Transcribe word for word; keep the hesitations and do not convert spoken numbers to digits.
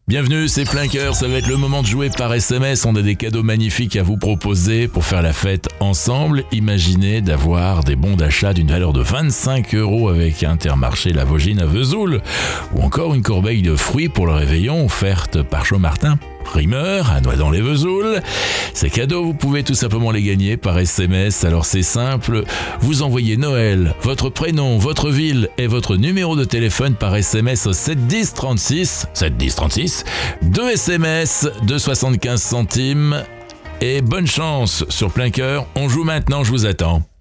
Bienvenue, c'est Plein Cœur, ça va être le moment de jouer par S M S. On a des cadeaux magnifiques à vous proposer pour faire la fête ensemble. Imaginez d'avoir des bons d'achat d'une valeur de vingt-cinq euros avec Intermarché La Vaugine à Vesoul, ou encore une corbeille de fruits pour le réveillon offerte par Chaumartin Primeur à Noidans-les-Vesoul. Ces cadeaux, vous pouvez tout simplement les gagner par S M S. Alors c'est simple, vous envoyez Noël, votre prénom, votre ville et votre numéro de téléphone par S M S au sept dix trente-six, sept dix trente-six, deux S M S de soixante-quinze centimes. Et bonne chance sur Plein Cœur, on joue maintenant, je vous attends.